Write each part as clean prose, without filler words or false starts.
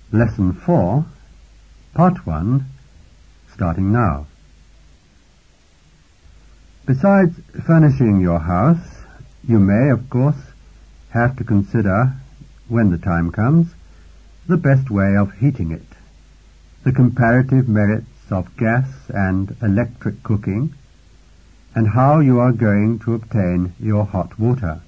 Lesson 4, Part 1, starting now. Besides furnishing your house, you may, of course, have to consider, when the time comes, the best way of heating it, the comparative merits of gas and electric cooking, and how you are going to obtain your hot water.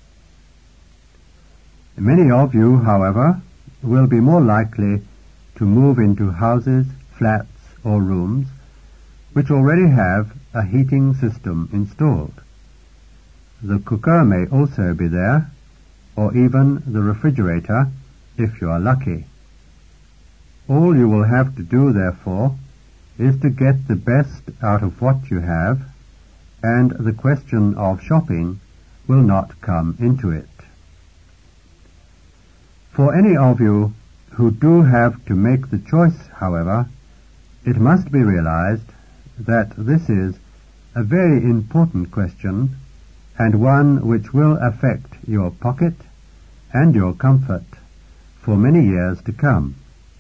Many of you, however, will be more likely to move into houses, flats, or rooms which already have a heating system installed. The cooker may also be there, or even the refrigerator, if you are lucky. All you will have to do, therefore, is to get the best out of what you have, and the question of shopping will not come into it. For any of you who do have to make the choice, however, it must be realized that this is a very important question, and one which will affect your pocket and your comfort for many years to come.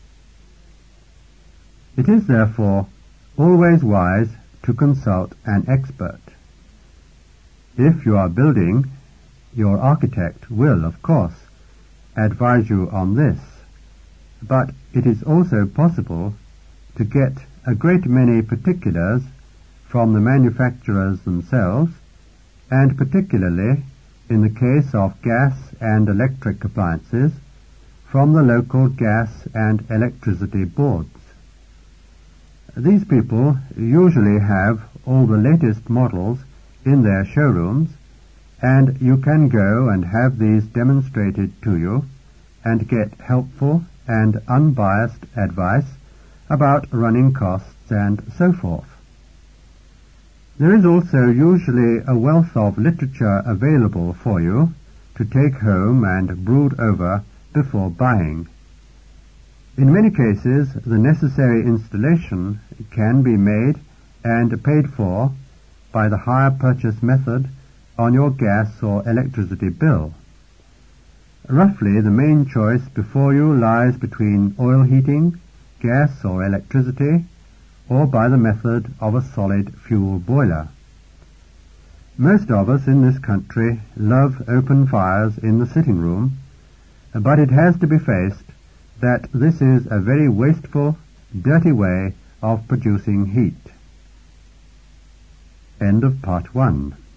It is therefore always wise to consult an expert. If you are building, your architect will, of course, advise you on this, but it is also possible to get a great many particulars from the manufacturers themselves, and particularly, in the case of gas and electric appliances, from the local gas and electricity boards. These people usually have all the latest models in their showrooms, and you can go and have these demonstrated to you and get helpful and unbiased advice about running costs and so forth. There is also usually a wealth of literature available for you to take home and brood over before buying. In many cases, the necessary installation can be made and paid for by the hire purchase method on your gas or electricity bill. Roughly, the main choice before you lies between oil heating, gas or electricity, or by the method of a solid fuel boiler. Most of us in this country love open fires in the sitting room, but it has to be faced that this is a very wasteful, dirty way of producing heat. End of Part 1.